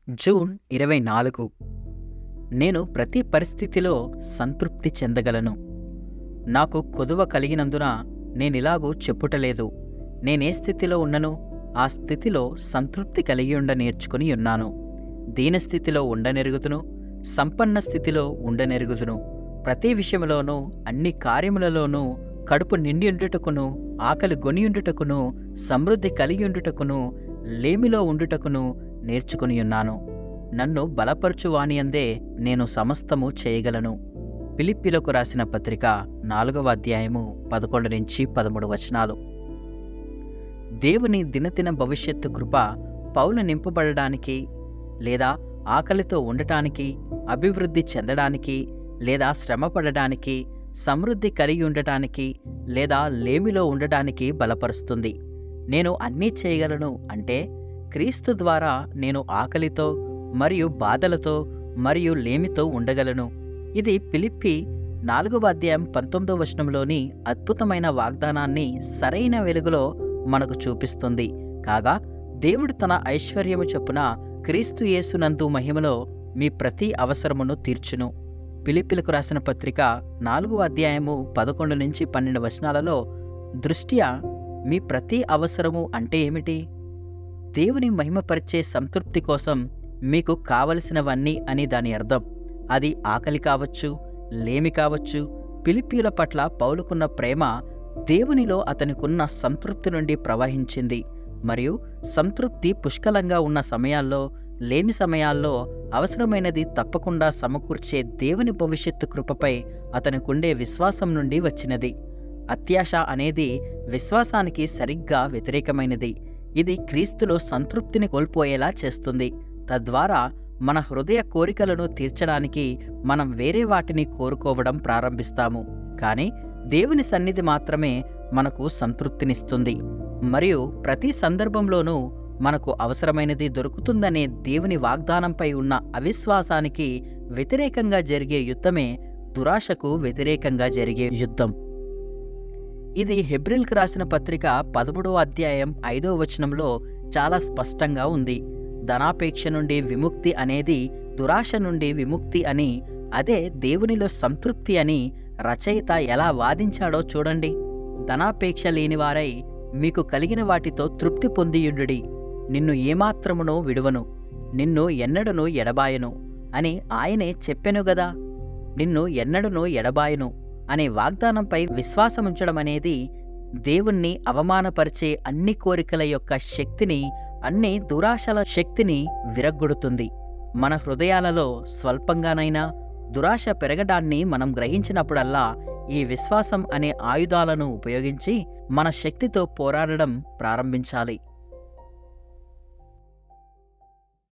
June 24. నేను ప్రతి పరిస్థితిలో సంతృప్తి చెందగలను. నాకు కొదువ కలిగినందున నేనిలాగూ చెప్పుటలేదు. నేనే స్థితిలో ఉన్ననో ఆ స్థితిలో సంతృప్తి కలిగియుండ నేర్చుకుని ఉన్నాను. దీనస్థితిలో ఉండనెరుగుదును, సంపన్న స్థితిలో ఉండనెరుగుదును. ప్రతి విషయములోనూ అన్ని కార్యములలోనూ కడుపు నిండియుండుటకును, ఆకలి గొనియుండుటకును, సమృద్ధి కలిగియుండుటకును, లేమిలో ఉండుటకును నేర్చుకునియున్నాను. నన్ను బలపరచువానియందే నేను సమస్తము చేయగలను. ఫిలిప్పీలకు రాసిన పత్రిక 4వ అధ్యాయము 11-13 వచనాలు. దేవుని దినదిన భవిష్యత్తు కృప పౌలు నింపబడడానికి, లేదా ఆకలితో ఉండటానికి, అభివృద్ధి చెందడానికి, లేదా శ్రమపడడానికి, సమృద్ధి కలిగి ఉండటానికి, లేదా లేమిలో ఉండటానికి బలపరుస్తుంది. నేను అన్నీ చేయగలను అంటే క్రీస్తు ద్వారా నేను ఆకలితో మరియు బాధలతో మరియు లేమితో ఉండగలను. ఇది ఫిలిప్పీ 4వ అధ్యాయం 19వ వచనంలోని అద్భుతమైన వాగ్దానాన్ని సరైన వెలుగులో మనకు చూపిస్తుంది. కాగా దేవుడు తన ఐశ్వర్యము చొప్పున క్రీస్తు యేసునందు మహిమలో మీ ప్రతి అవసరమును తీర్చును. ఫిలిప్పీలకు రాసిన పత్రిక 4వ అధ్యాయము 11-12 వచనాలలో దృష్ట్యా మీ ప్రతి అవసరము అంటే ఏమిటి? దేవుని మహిమపరిచే సంతృప్తి కోసం మీకు కావలసినవన్నీ అని దాని అర్థం. అది ఆకలి కావచ్చు, లేమి కావచ్చు. ఫిలిప్పీయుల పట్ల పౌలుకున్న ప్రేమ దేవునిలో అతనికున్న సంతృప్తి నుండి ప్రవహించింది. మరియు సంతృప్తి పుష్కలంగా ఉన్న సమయాల్లో, లేమి సమయాల్లో అవసరమైనది తప్పకుండా సమకూర్చే దేవుని భవిష్యత్తు కృపపై అతనికుండే విశ్వాసం నుండి వచ్చినది. అత్యాశ అనేది విశ్వాసానికి సరిగ్గా వ్యతిరేకమైనది. ఇది క్రీస్తులో సంతృప్తిని కోల్పోయేలా చేస్తుంది. తద్వారా మన హృదయ కోరికలను తీర్చడానికి మనం వేరే వాటిని కోరుకోవడం ప్రారంభిస్తాము. కానీ దేవుని సన్నిధి మాత్రమే మనకు సంతృప్తినిస్తుంది. మరియు ప్రతి సందర్భంలోనూ మనకు అవసరమైనది దొరుకుతుందనే దేవుని వాగ్దానంపై ఉన్న అవిశ్వాసానికి వ్యతిరేకంగా జరిగే యుద్ధమే దురాశకు వ్యతిరేకంగా జరిగే యుద్ధం. ఇది హెబ్రీయులకు రాసిన పత్రిక 13వ అధ్యాయం 5వ వచనంలో చాలా స్పష్టంగా ఉంది. ధనాపేక్ష నుండి విముక్తి అనేది దురాశ నుండి విముక్తి అని, అదే దేవునిలో సంతృప్తి అని రచయిత ఎలా వాదించాడో చూడండి. ధనాపేక్ష లేనివారై మీకు కలిగిన వాటితో తృప్తి పొందియుండుడి. నిన్ను ఏమాత్రమునో విడువను, నిన్ను ఎన్నడను ఎడబాయను అని ఆయనే చెప్పెను గదా. నిన్ను ఎన్నడను ఎడబాయను అనే వాగ్దానంపై విశ్వాసముంచడం అనేది దేవుణ్ణి అవమానపరిచే అన్ని కోరికల యొక్క శక్తిని, అన్ని దురాశల శక్తిని విరగ్గొడుతుంది. మన హృదయాలలో స్వల్పంగానైనా దురాశ పెరగడాన్ని మనం గ్రహించినప్పుడల్లా ఈ విశ్వాసం అనే ఆయుధాలను ఉపయోగించి మన శక్తితో పోరాడడం ప్రారంభించాలి.